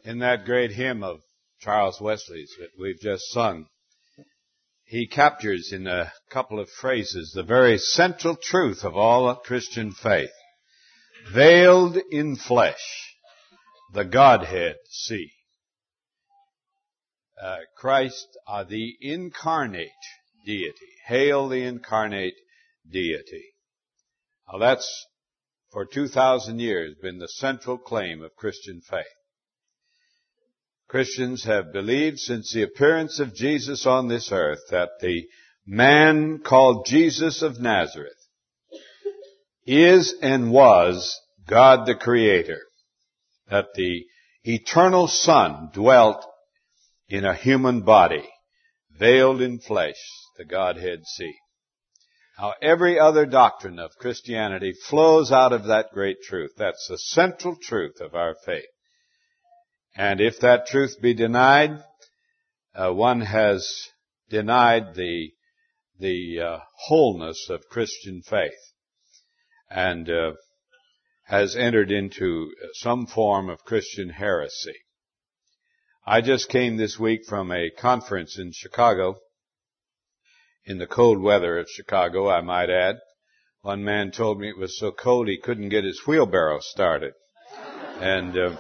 In that great hymn of Charles Wesley's that we've just sung, he captures in a couple of phrases the very central truth of all Christian faith. Veiled in flesh, the Godhead see. Christ, the incarnate deity. Hail the incarnate deity. Now that's, for 2,000 years, been the central claim of Christian faith. Christians have believed since the appearance of Jesus on this earth that the man called Jesus of Nazareth is and was God the Creator, that the eternal Son dwelt in a human body, veiled in flesh, the Godhead see. Now, every other doctrine of Christianity flows out of that great truth. That's the central truth of our faith. And if that truth be denied, one has denied the wholeness of Christian faith and has entered into some form of Christian heresy. I just came this week from a conference in Chicago, in the cold weather of Chicago, I might add. One man told me it was so cold he couldn't get his wheelbarrow started. And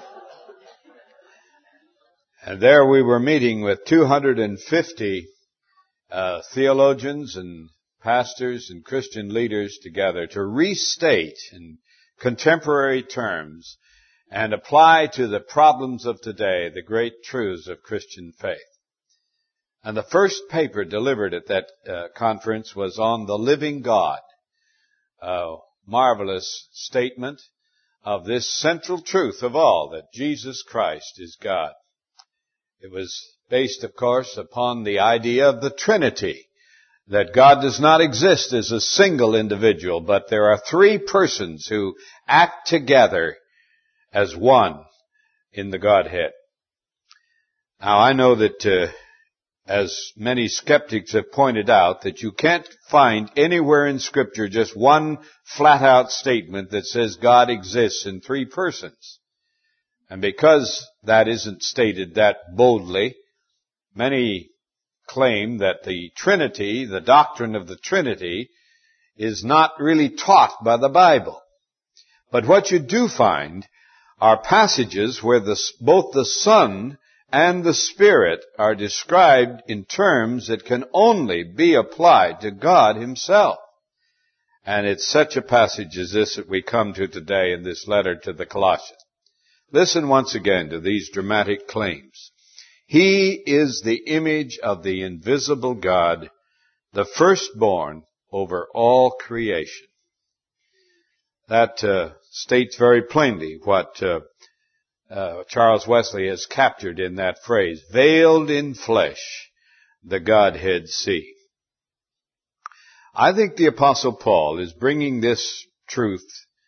there we were meeting with 250 theologians and pastors and Christian leaders together to restate in contemporary terms and apply to the problems of today the great truths of Christian faith. And the first paper delivered at that conference was on the living God. A marvelous statement of this central truth of all, that Jesus Christ is God. It was based, of course, upon the idea of the Trinity, that God does not exist as a single individual, but there are three persons who act together as one in the Godhead. Now, I know that, as many skeptics have pointed out, that you can't find anywhere in Scripture just one flat-out statement that says God exists in three persons. And because that isn't stated that boldly, many claim that the Trinity, the doctrine of the Trinity, is not really taught by the Bible. But what you do find are passages where both the Son and the Spirit are described in terms that can only be applied to God Himself. And it's such a passage as this that we come to today in this letter to the Colossians. Listen once again to these dramatic claims. He is the image of the invisible God, the firstborn over all creation. That states very plainly what Charles Wesley has captured in that phrase, veiled in flesh, the Godhead see. I think the Apostle Paul is bringing this truth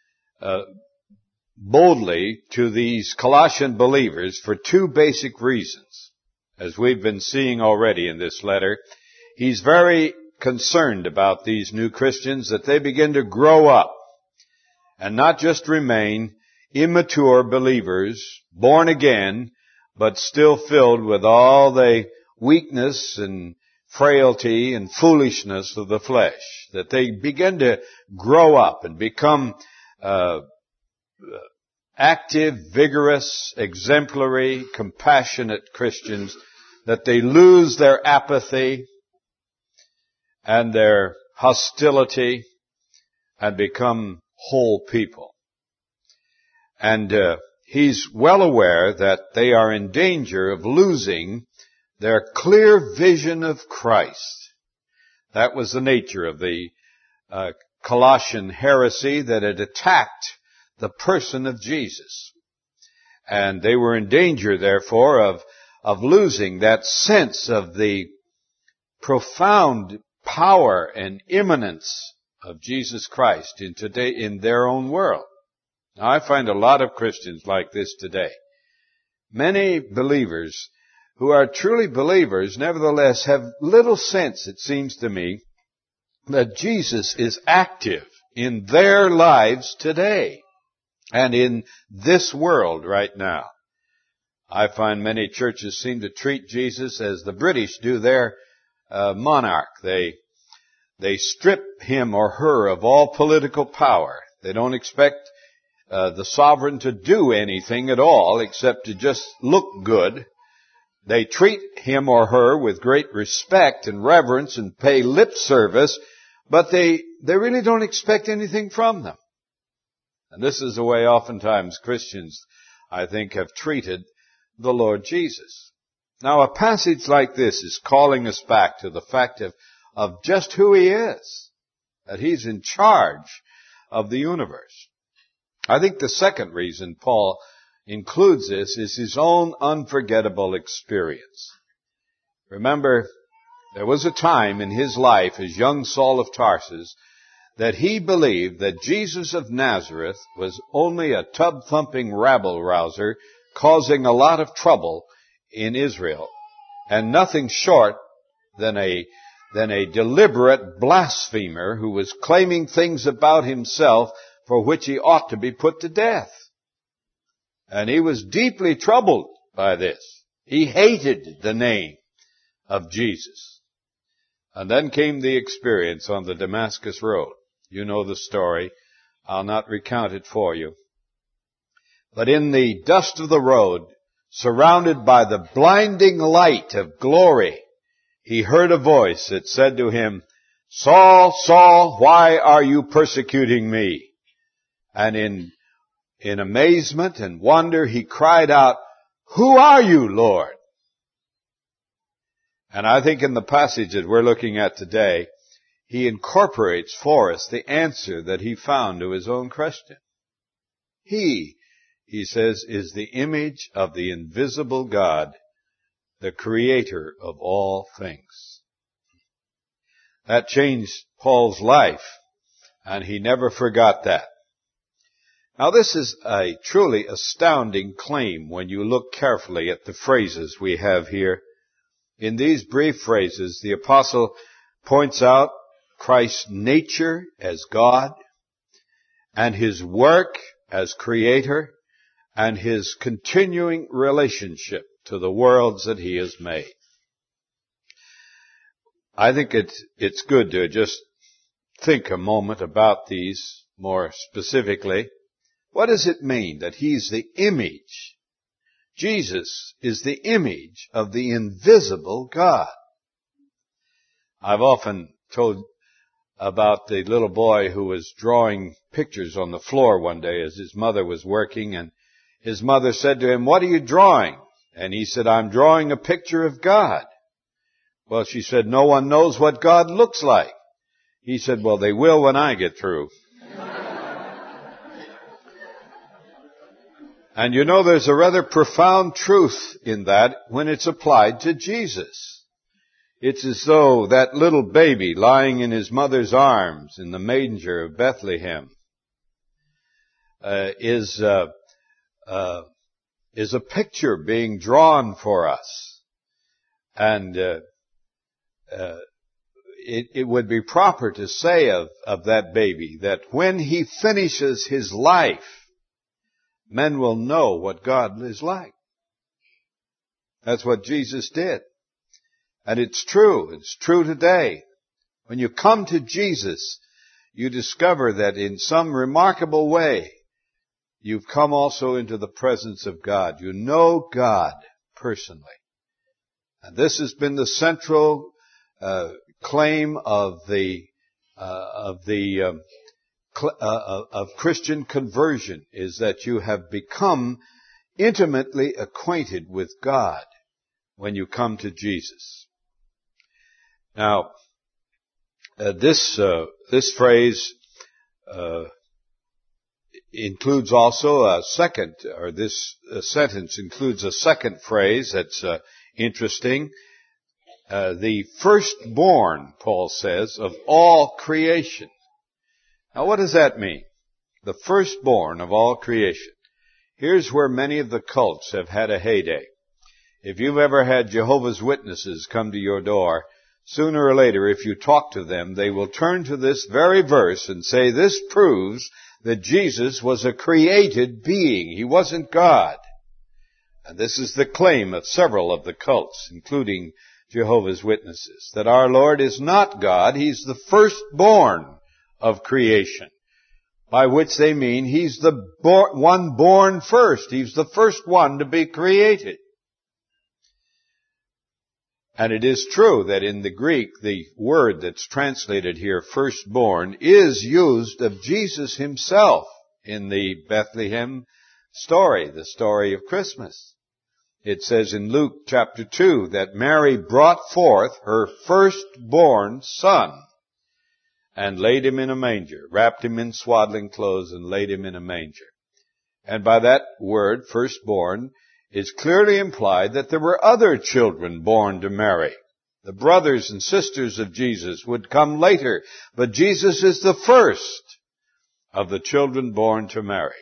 boldly to these Colossian believers for two basic reasons. As we've been seeing already in this letter, he's very concerned about these new Christians, that they begin to grow up and not just remain immature believers, born again, but still filled with all the weakness and frailty and foolishness of the flesh. That they begin to grow up and become active, vigorous, exemplary, compassionate Christians, that they lose their apathy and their hostility and become whole people. And he's well aware that they are in danger of losing their clear vision of Christ. That was the nature of the Colossian heresy that had attacked the person of Jesus. And they were in danger, therefore, of losing that sense of the profound power and immanence of Jesus Christ in their own world. Now, I find a lot of Christians like this today. Many believers who are truly believers, nevertheless, have little sense, it seems to me, that Jesus is active in their lives today and in this world right now. I find many churches seem to treat Jesus as the British do their monarch. They strip him or her of all political power. They don't expect the sovereign to do anything at all except to just look good. They treat him or her with great respect and reverence and pay lip service, but they really don't expect anything from them. And this is the way oftentimes Christians, I think, have treated the Lord Jesus. Now, a passage like this is calling us back to the fact of just who He is, that He's in charge of the universe. I think the second reason Paul includes this is his own unforgettable experience. Remember, there was a time in his life as young Saul of Tarsus that he believed that Jesus of Nazareth was only a tub-thumping rabble-rouser causing a lot of trouble in Israel, and nothing short than a deliberate blasphemer who was claiming things about himself for which he ought to be put to death. And he was deeply troubled by this. He hated the name of Jesus. And then came the experience on the Damascus Road. You know the story. I'll not recount it for you. But in the dust of the road, surrounded by the blinding light of glory, he heard a voice that said to him, "Saul, Saul, why are you persecuting me?" And in amazement and wonder, he cried out, "Who are you, Lord?" And I think in the passage that we're looking at today, he incorporates for us the answer that he found to his own question. He says, is the image of the invisible God, the creator of all things. That changed Paul's life, and he never forgot that. Now, this is a truly astounding claim when you look carefully at the phrases we have here. In these brief phrases, the apostle points out Christ's nature as God, and His work as creator, and His continuing relationship to the worlds that He has made. I think it's good to just think a moment about these more specifically. What does it mean that He's the image? Jesus is the image of the invisible God. I've often told about the little boy who was drawing pictures on the floor one day as his mother was working, and his mother said to him, "What are you drawing?" And he said, "I'm drawing a picture of God." Well, she said, "No one knows what God looks like." He said, "Well, they will when I get through." And you know, there's a rather profound truth in that when it's applied to Jesus. It's as though that little baby lying in his mother's arms in the manger of Bethlehem is a picture being drawn for us. And it would be proper to say of that baby that when he finishes his life, men will know what God is like. That's what Jesus did. And it's true. It's true today. When you come to Jesus, you discover that in some remarkable way, you've come also into the presence of God. You know God personally. And this has been the central claim of Christian conversion, is that you have become intimately acquainted with God when you come to Jesus. Now, this phrase includes also a second, or this sentence includes a second phrase that's interesting. The firstborn, Paul says, of all creation. Now, what does that mean? The firstborn of all creation. Here's where many of the cults have had a heyday. If you've ever had Jehovah's Witnesses come to your door, sooner or later, if you talk to them, they will turn to this very verse and say, this proves that Jesus was a created being. He wasn't God. And this is the claim of several of the cults, including Jehovah's Witnesses, that our Lord is not God. He's the firstborn of creation, by which they mean He's the one born first. He's the first one to be created. And it is true that in the Greek, the word that's translated here, firstborn, is used of Jesus Himself in the Bethlehem story, the story of Christmas. It says in Luke chapter 2 that Mary brought forth her firstborn son and laid him in a manger, wrapped him in swaddling clothes and laid him in a manger. And by that word, firstborn, it's clearly implied that there were other children born to Mary. The brothers and sisters of Jesus would come later, but Jesus is the first of the children born to Mary.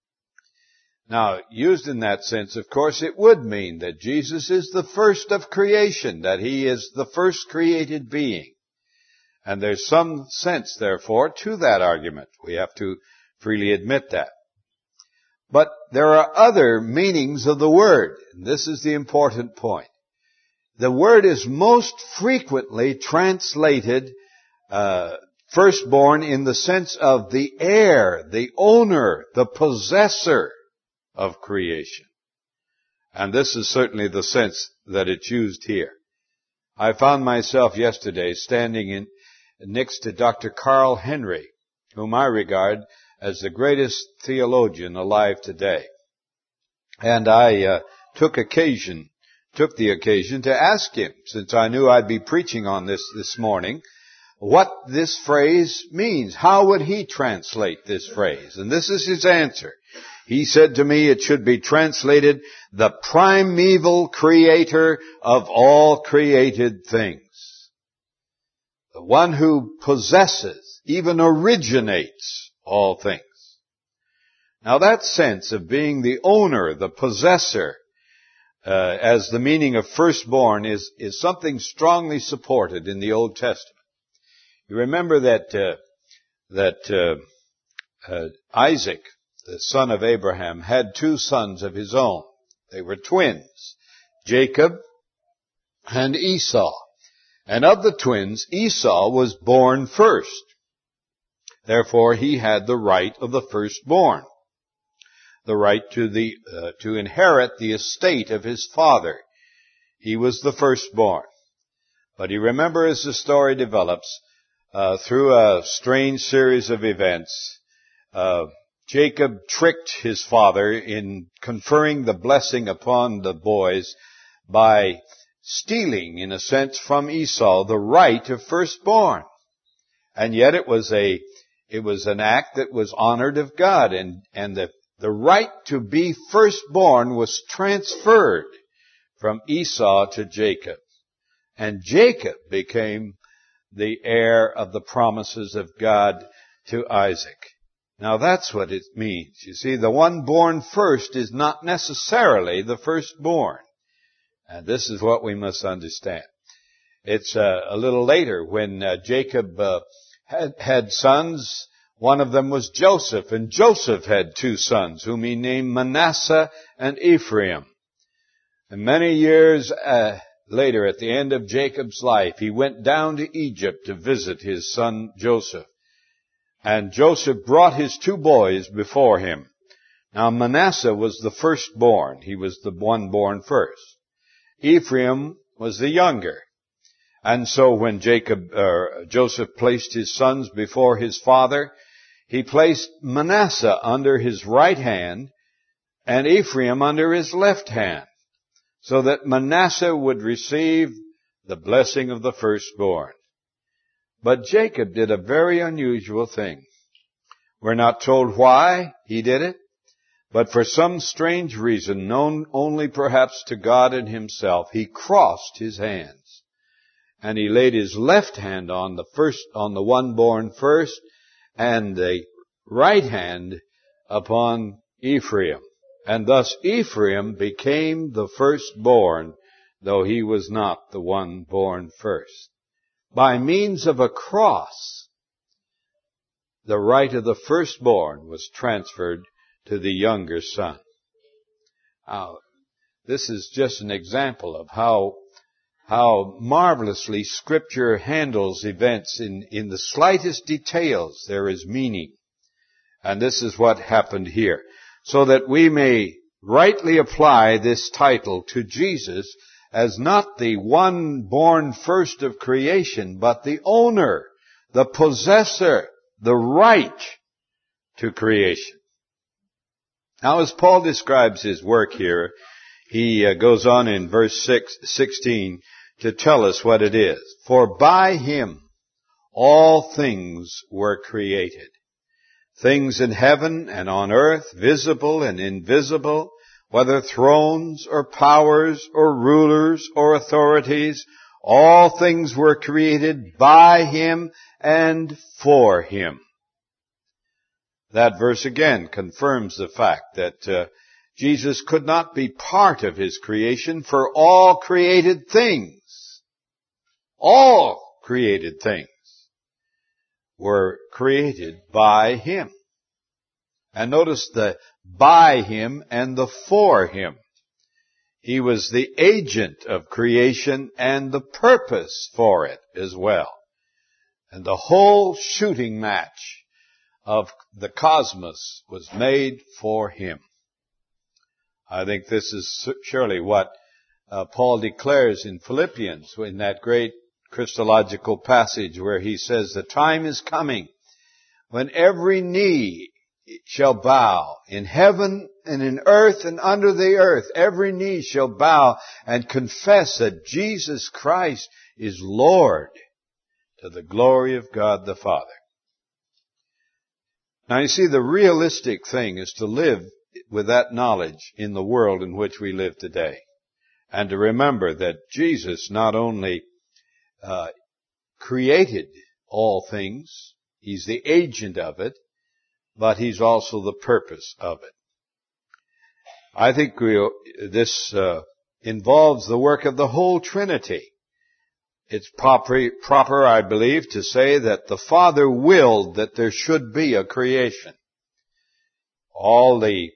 Now, used in that sense, of course, it would mean that Jesus is the first of creation, that He is the first created being. And there's some sense, therefore, to that argument. We have to freely admit that. But there are other meanings of the word, and this is the important point. The word is most frequently translated firstborn in the sense of the heir, the owner, the possessor of creation. And this is certainly the sense that it's used here. I found myself yesterday standing next to Dr. Carl Henry, whom I regard as the greatest theologian alive today. And I took the occasion to ask him, since I knew I'd be preaching on this morning, what this phrase means. How would he translate this phrase? And this is his answer. He said to me it should be translated, the primeval creator of all created things. The one who possesses, even originates all things. Now that sense of being the owner, the possessor, as the meaning of firstborn is something strongly supported in the Old Testament. You remember that Isaac, the son of Abraham, had two sons of his own. They were twins, Jacob and Esau. And of the twins, Esau was born first. Therefore, he had the right of the firstborn, the right to inherit the estate of his father. He was the firstborn. But you remember, as the story develops, through a strange series of events, Jacob tricked his father in conferring the blessing upon the boys by stealing, in a sense, from Esau the right of firstborn. And yet it was an act that was honored of God, and the right to be firstborn was transferred from Esau to Jacob. And Jacob became the heir of the promises of God to Isaac. Now that's what it means. You see, the one born first is not necessarily the firstborn. And this is what we must understand. It's a little later when Jacob had sons. One of them was Joseph, and Joseph had two sons, whom he named Manasseh and Ephraim. And many years later, at the end of Jacob's life, he went down to Egypt to visit his son Joseph. And Joseph brought his two boys before him. Now Manasseh was the firstborn. He was the one born first. Ephraim was the younger. And so when Joseph placed his sons before his father, he placed Manasseh under his right hand and Ephraim under his left hand, so that Manasseh would receive the blessing of the firstborn. But Jacob did a very unusual thing. We're not told why he did it, but for some strange reason, known only perhaps to God and himself, he crossed his hands. And he laid his left hand on the one born first, and the right hand upon Ephraim. And thus Ephraim became the firstborn, though he was not the one born first. By means of a cross, the right of the firstborn was transferred to the younger son. Now, This is just an example of how marvelously Scripture handles events. In the slightest details there is meaning. And this is what happened here. So that we may rightly apply this title to Jesus as not the one born first of creation, but the owner, the possessor, the right to creation. Now, as Paul describes his work here, he goes on in verse 16 to tell us what it is. For by him all things were created, things in heaven and on earth, visible and invisible, whether thrones or powers or rulers or authorities, all things were created by him and for him. That verse again confirms the fact that Jesus could not be part of his creation, for all created things were created by him. And notice the by him and the for him. He was the agent of creation and the purpose for it as well. And the whole shooting match of the cosmos was made for him. I think this is surely what Paul declares in Philippians, in that great Christological passage where he says, the time is coming when every knee shall bow in heaven and in earth and under the earth. Every knee shall bow and confess that Jesus Christ is Lord, to the glory of God the Father. Now you see, the realistic thing is to live with that knowledge in the world in which we live today. And to remember that Jesus not only created all things, he's the agent of it, but he's also the purpose of it. I think this involves the work of the whole Trinity. It's proper, I believe, to say that the Father willed that there should be a creation. All the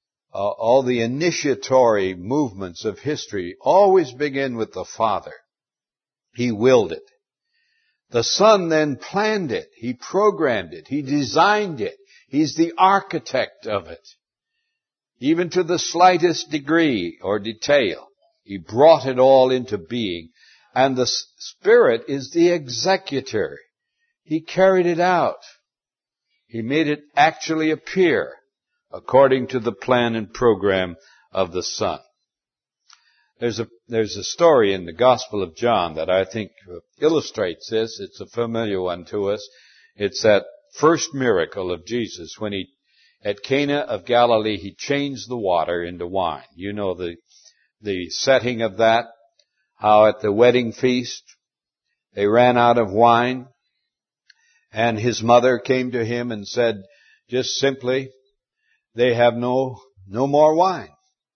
initiatory movements of history always begin with the Father. He willed it. The Son then planned it. He programmed it. He designed it. He's the architect of it. Even to the slightest degree or detail, he brought it all into being. And the Spirit is the executor. He carried it out. He made it actually appear according to the plan and program of the Son. There's a story in the Gospel of John that I think illustrates this. It's a familiar one to us. It's that first miracle of Jesus when at Cana of Galilee, he changed the water into wine. You know the setting of that. How at the wedding feast, they ran out of wine, and his mother came to him and said, just simply, they have no more wine.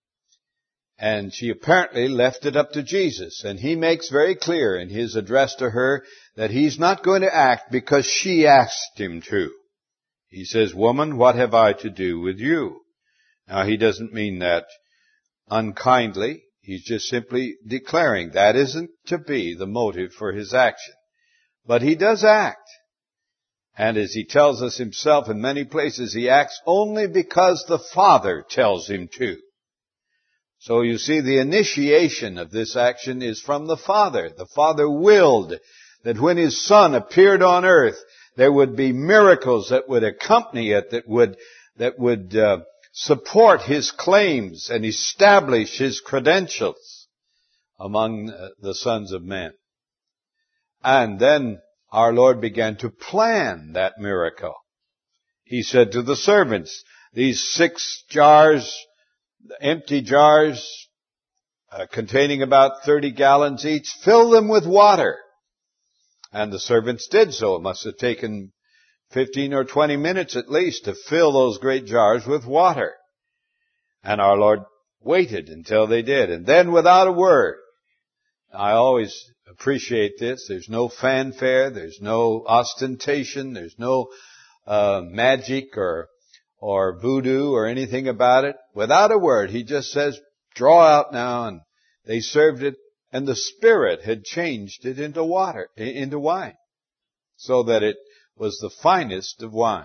And she apparently left it up to Jesus, and he makes very clear in his address to her that he's not going to act because she asked him to. He says, woman, what have I to do with you? Now, he doesn't mean that unkindly. He's just simply declaring that isn't to be the motive for his action. But he does act. And as he tells us himself in many places, he acts only because the Father tells him to. So you see, the initiation of this action is from the Father. The Father willed that when his Son appeared on earth, there would be miracles that would accompany it, that would support his claims and establish his credentials among the sons of men. And then our Lord began to plan that miracle. He said to the servants, these 6 jars, empty jars, containing about 30 gallons each, fill them with water. And the servants did so. It must have taken 15 or 20 minutes at least to fill those great jars with water. And our Lord waited until they did. And then without a word, I always appreciate this, there's no fanfare, there's no ostentation, there's no magic or voodoo or anything about it. Without a word, he just says, draw out now, and they served it, and the Spirit had changed it into wine, so that it was the finest of wines.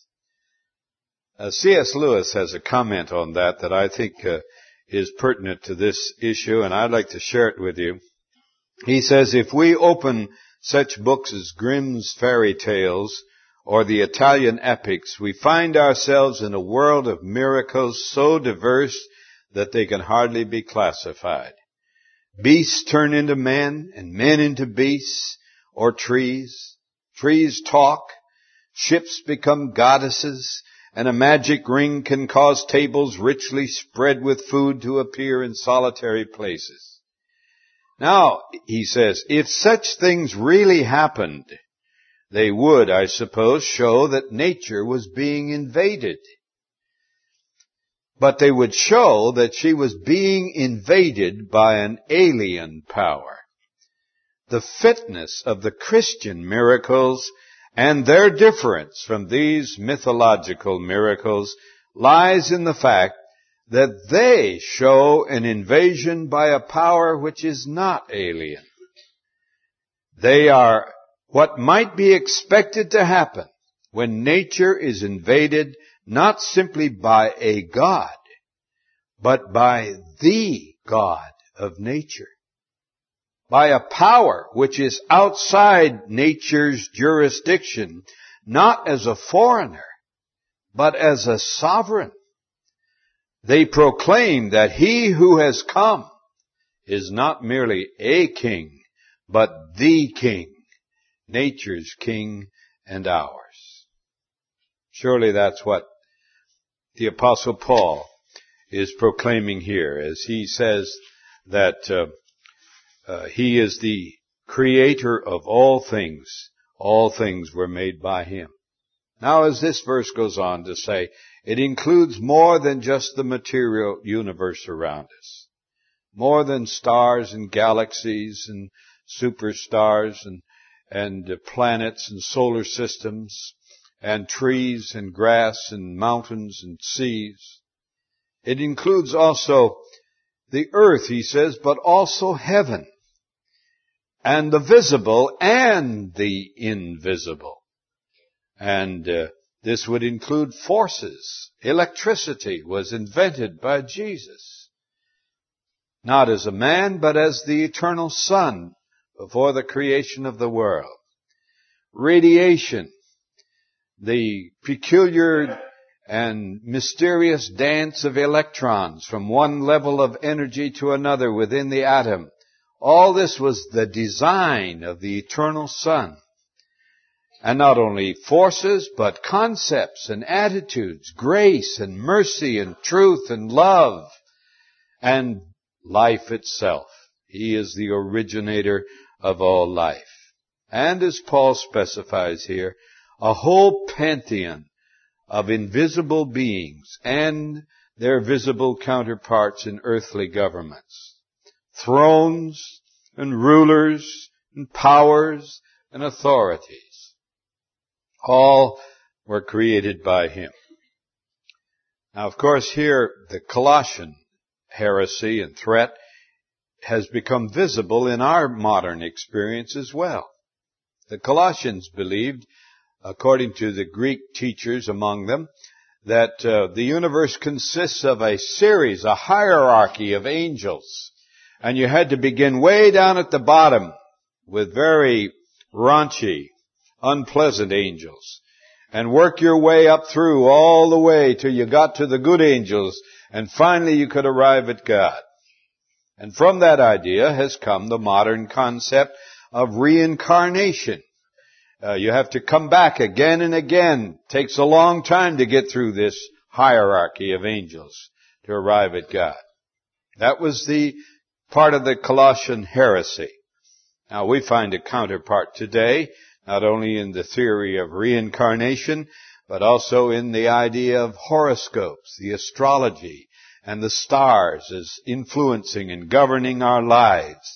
C.S. Lewis has a comment on that I think is pertinent to this issue, and I'd like to share it with you. He says, if we open such books as Grimm's fairy tales or the Italian epics, we find ourselves in a world of miracles so diverse that they can hardly be classified. Beasts turn into men, and men into beasts, or trees. Trees talk, ships become goddesses, and a magic ring can cause tables richly spread with food to appear in solitary places. Now, he says, if such things really happened, they would, I suppose, show that nature was being invaded. But they would show that she was being invaded by an alien power. The fitness of the Christian miracles and their difference from these mythological miracles lies in the fact that they show an invasion by a power which is not alien. They are what might be expected to happen when nature is invaded not simply by a God, but by the God of nature. By a power which is outside nature's jurisdiction, not as a foreigner, but as a sovereign. They proclaim that he who has come is not merely a king, but the king, nature's king and ours. Surely that's what the Apostle Paul is proclaiming here, as he says that he is the creator of all things. All things were made by him. Now, as this verse goes on to say, it includes more than just the material universe around us. More than stars and galaxies and superstars and planets and solar systems and trees and grass and mountains and seas. It includes also the earth, he says, but also heaven, and the visible and the invisible. And this would include forces. Electricity was invented by Jesus, not as a man, but as the eternal Son before the creation of the world. Radiation, the peculiar and mysterious dance of electrons from one level of energy to another within the atom. All this was the design of the eternal Son. And not only forces, but concepts and attitudes, grace and mercy and truth and love and life itself. He is the originator of all life. And as Paul specifies here, a whole pantheon of invisible beings and their visible counterparts in earthly governments. Thrones and rulers and powers and authorities. All were created by him. Now, of course, here the Colossian heresy and threat has become visible in our modern experience as well. The Colossians believed, according to the Greek teachers among them, that the universe consists of a series, a hierarchy of angels. And you had to begin way down at the bottom with very raunchy, unpleasant angels, and work your way up through all the way till you got to the good angels, and finally you could arrive at God. And from that idea has come the modern concept of reincarnation. You have to come back again and again. It takes a long time to get through this hierarchy of angels to arrive at God. That was the part of the Colossian heresy. Now, we find a counterpart today, not only in the theory of reincarnation, but also in the idea of horoscopes, the astrology, and the stars as influencing and governing our lives,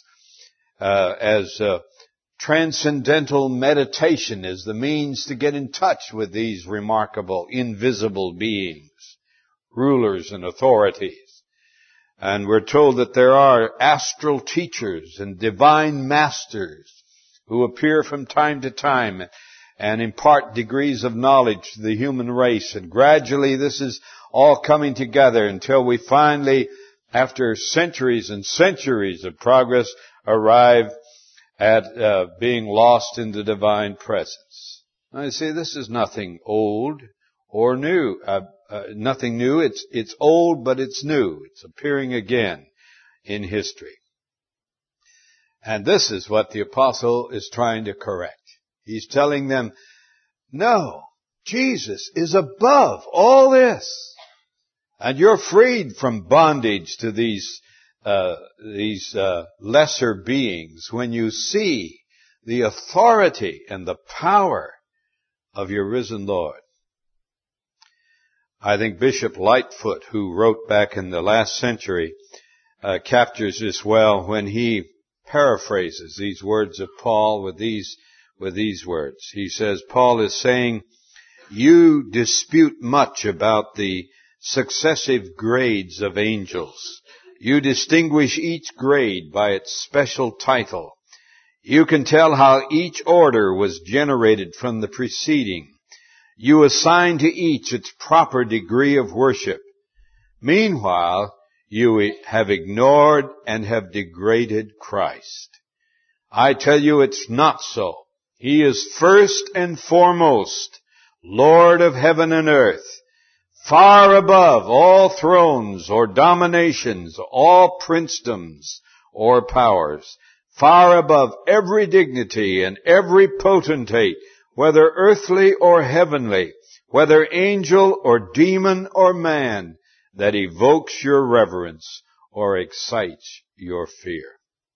as transcendental meditation is the means to get in touch with these remarkable invisible beings, rulers and authorities. And we're told that there are astral teachers and divine masters who appear from time to time and impart degrees of knowledge to the human race. And gradually this is all coming together until we finally, after centuries and centuries of progress, arrive at being lost in the divine presence. Now you see, this is nothing old or new. Nothing new. It's old, but it's new. It's appearing again in history. And this is what the apostle is trying to correct. He's telling them, no, Jesus is above all this. And you're freed from bondage to these lesser beings when you see the authority and the power of your risen Lord. I think Bishop Lightfoot, who wrote back in the last century, captures this well when he paraphrases these words of Paul with these words. He says, Paul is saying, you dispute much about the successive grades of angels. You distinguish each grade by its special title. You can tell how each order was generated from the preceding. You assign to each its proper degree of worship. Meanwhile, you have ignored and have degraded Christ. I tell you it's not so. He is first and foremost Lord of heaven and earth, far above all thrones or dominations, all princedoms or powers, far above every dignity and every potentate, whether earthly or heavenly, whether angel or demon or man, that evokes your reverence or excites your fear.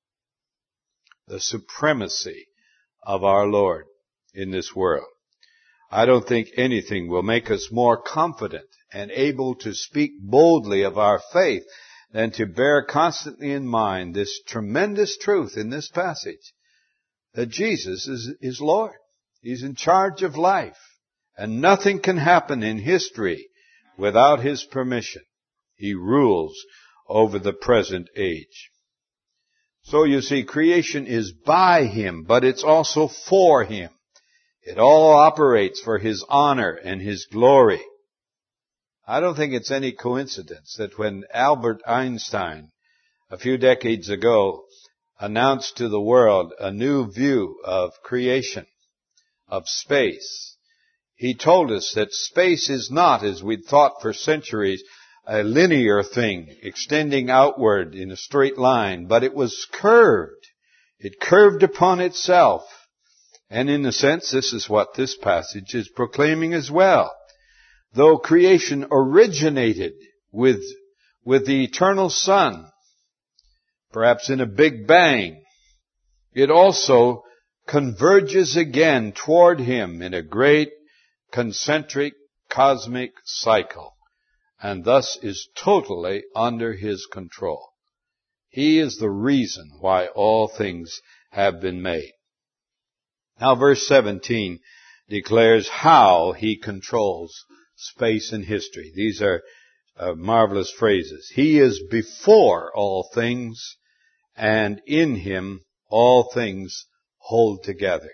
The supremacy of our Lord in this world. I don't think anything will make us more confident and able to speak boldly of our faith than to bear constantly in mind this tremendous truth in this passage, that Jesus is Lord. He's in charge of life, and nothing can happen in history without His permission. He rules over the present age. So you see, creation is by Him, but it's also for Him. It all operates for His honor and His glory. I don't think it's any coincidence that when Albert Einstein, a few decades ago, announced to the world a new view of creation, of space, he told us that space is not, as we'd thought for centuries, a linear thing extending outward in a straight line, but it was curved. It curved upon itself. And in a sense, this is what this passage is proclaiming as well. Though creation originated with the eternal Son, perhaps in a big bang, it also converges again toward Him in a great concentric cosmic cycle, and thus is totally under His control. He is the reason why all things have been made. Now verse 17 declares how He controls space and history. These are marvelous phrases. He is before all things, and in Him all things hold together.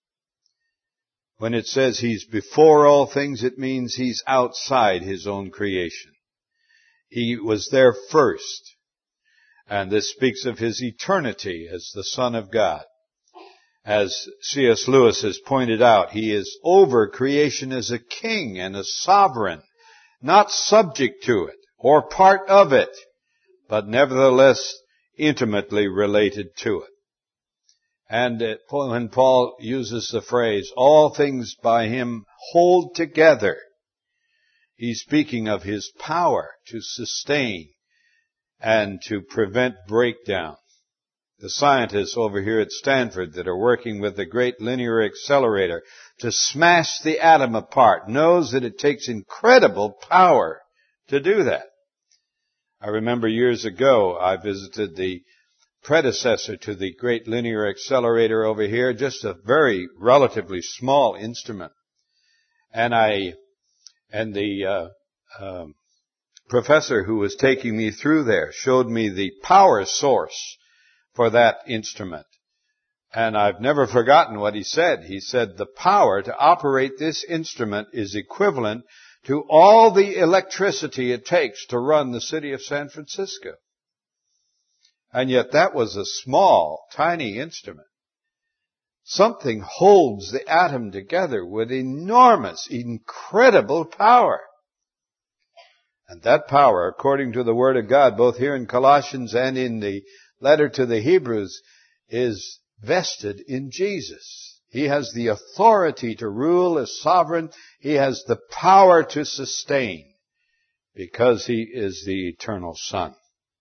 When it says He's before all things, it means He's outside His own creation. He was there first, and this speaks of His eternity as the Son of God. As C.S. Lewis has pointed out, He is over creation as a king and a sovereign, not subject to it or part of it, but nevertheless intimately related to it. And when Paul uses the phrase, all things by Him hold together, he's speaking of His power to sustain and to prevent breakdown. The scientists over here at Stanford that are working with the great linear accelerator to smash the atom apart knows that it takes incredible power to do that. I remember years ago I visited the predecessor to the great linear accelerator over here, just a very relatively small instrument. And the professor who was taking me through there showed me the power source for that instrument. And I've never forgotten what he said. He said the power to operate this instrument is equivalent to all the electricity it takes to run the city of San Francisco. And yet that was a small, tiny instrument. Something holds the atom together with enormous, incredible power. And that power, according to the Word of God, both here in Colossians and in the letter to the Hebrews, is vested in Jesus. He has the authority to rule as sovereign. He has the power to sustain because He is the eternal Son.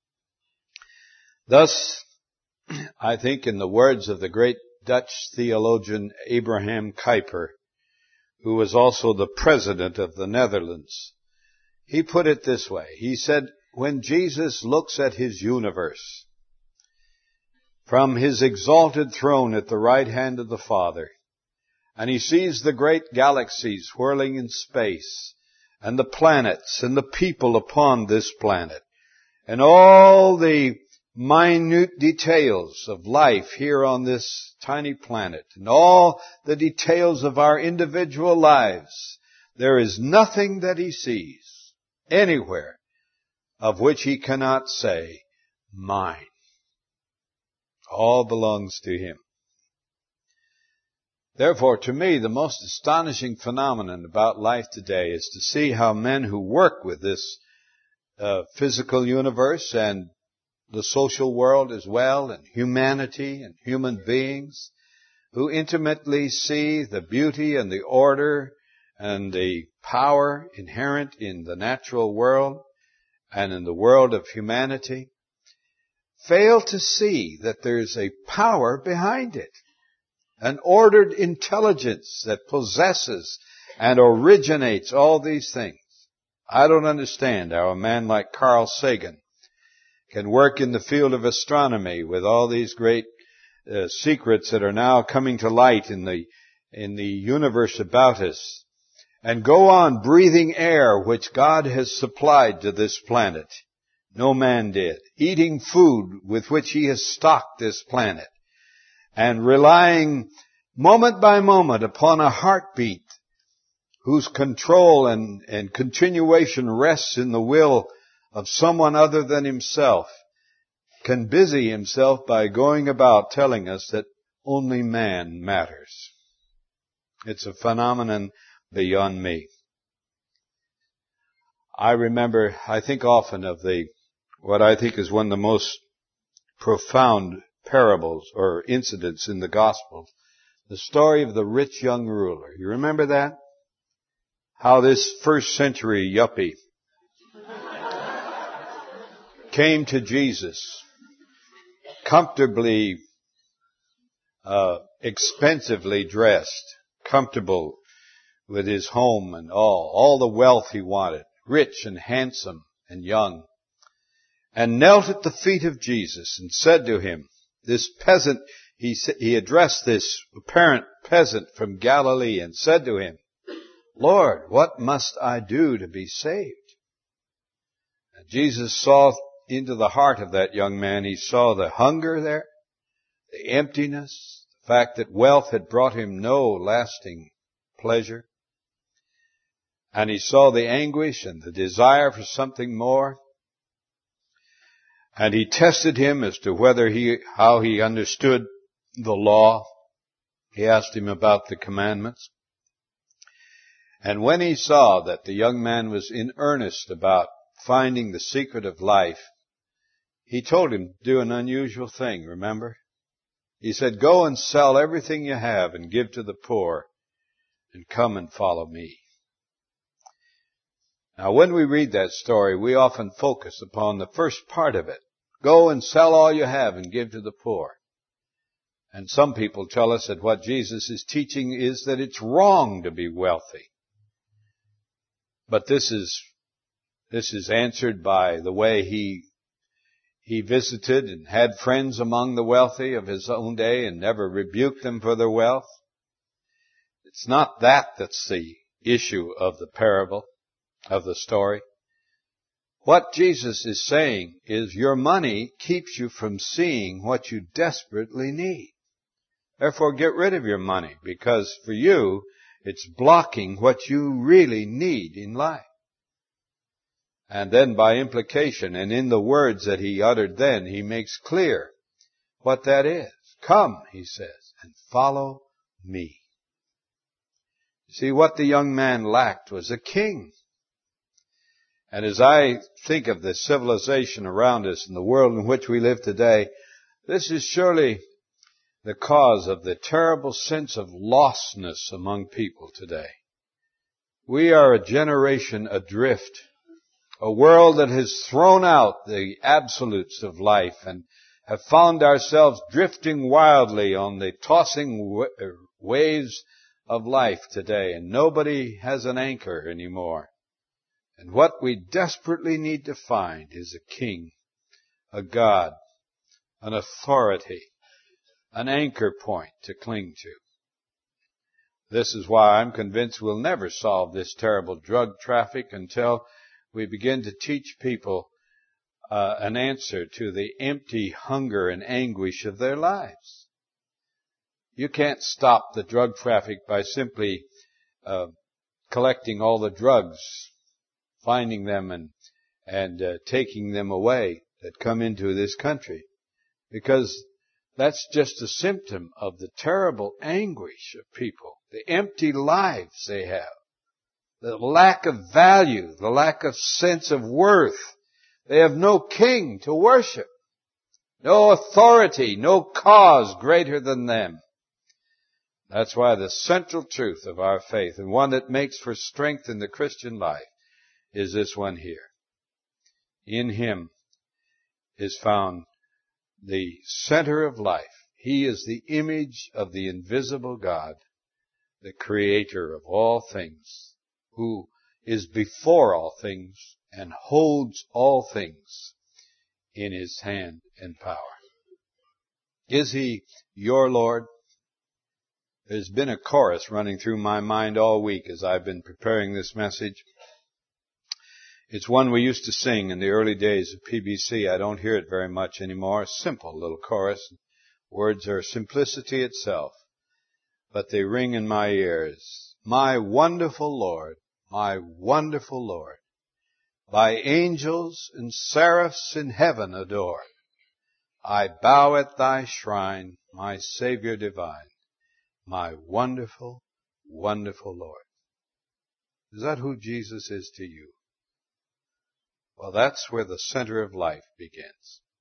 Thus, I think in the words of the great Dutch theologian Abraham Kuyper, who was also the president of the Netherlands, he put it this way. He said, when Jesus looks at His universe, from His exalted throne at the right hand of the Father, and He sees the great galaxies whirling in space, and the planets and the people upon this planet, and all the minute details of life here on this tiny planet, and all the details of our individual lives, there is nothing that He sees anywhere of which He cannot say, mine. All belongs to Him. Therefore, to me, the most astonishing phenomenon about life today is to see how men who work with this physical universe and the social world as well, and humanity and human beings, who intimately see the beauty and the order and the power inherent in the natural world and in the world of humanity, fail to see that there's a power behind it, an ordered intelligence that possesses and originates all these things. I don't understand how a man like Carl Sagan can work in the field of astronomy with all these great secrets that are now coming to light in the universe about us, and go on breathing air which God has supplied to this planet. No man did. Eating food with which He has stocked this planet, and relying moment by moment upon a heartbeat whose control and continuation rests in the will of someone other than himself, can busy himself by going about telling us that only man matters. It's a phenomenon beyond me. I think often of what I think is one of the most profound parables or incidents in the Gospels, the story of the rich young ruler. You remember that? How this first century yuppie came to Jesus, comfortably, expensively dressed, comfortable with his home and all the wealth he wanted, rich and handsome and young, and knelt at the feet of Jesus and said to Him, this peasant, he addressed this apparent peasant from Galilee and said to Him, Lord, what must I do to be saved? And Jesus saw into the heart of that young man. He saw the hunger there, the emptiness, the fact that wealth had brought him no lasting pleasure. And He saw the anguish and the desire for something more. And He tested him as to how he understood the law. He asked him about the commandments. And when He saw that the young man was in earnest about finding the secret of life, He told him to do an unusual thing, remember? He said, go and sell everything you have and give to the poor and come and follow me. Now, when we read that story, we often focus upon the first part of it. Go and sell all you have and give to the poor. And some people tell us that what Jesus is teaching is that it's wrong to be wealthy. But this is answered by the way he visited and had friends among the wealthy of His own day and never rebuked them for their wealth. It's not that's the issue of the parable, of the story. What Jesus is saying is your money keeps you from seeing what you desperately need. Therefore, get rid of your money, because for you, it's blocking what you really need in life. And then by implication, and in the words that he uttered then, he makes clear what that is. Come, he says, and follow me. See, what the young man lacked was a king. And as I think of the civilization around us and the world in which we live today, this is surely the cause of the terrible sense of lostness among people today. We are a generation adrift, a world that has thrown out the absolutes of life and have found ourselves drifting wildly on the tossing waves of life today, and nobody has an anchor anymore. And what we desperately need to find is a king, a God, an authority, an anchor point to cling to. This is why I'm convinced we'll never solve this terrible drug traffic until we begin to teach people an answer to the empty hunger and anguish of their lives. You can't stop the drug traffic by simply collecting all the drugs, finding them and taking them away that come into this country, because that's just a symptom of the terrible anguish of people, the empty lives they have, the lack of value, the lack of sense of worth. They have no king to worship, no authority, no cause greater than them. That's why the central truth of our faith, and one that makes for strength in the Christian life, is this one here. In Him is found the center of life. He is the image of the invisible God, the creator of all things, who is before all things and holds all things in His hand and power. Is He your Lord? There's been a chorus running through my mind all week as I've been preparing this message. It's one we used to sing in the early days of PBC. I don't hear it very much anymore. A simple little chorus. Words are simplicity itself, but they ring in my ears. My wonderful Lord, by angels and seraphs in heaven adored. I bow at thy shrine, my Savior divine, my wonderful, wonderful Lord. Is that who Jesus is to you? Well, that's where the center of life begins.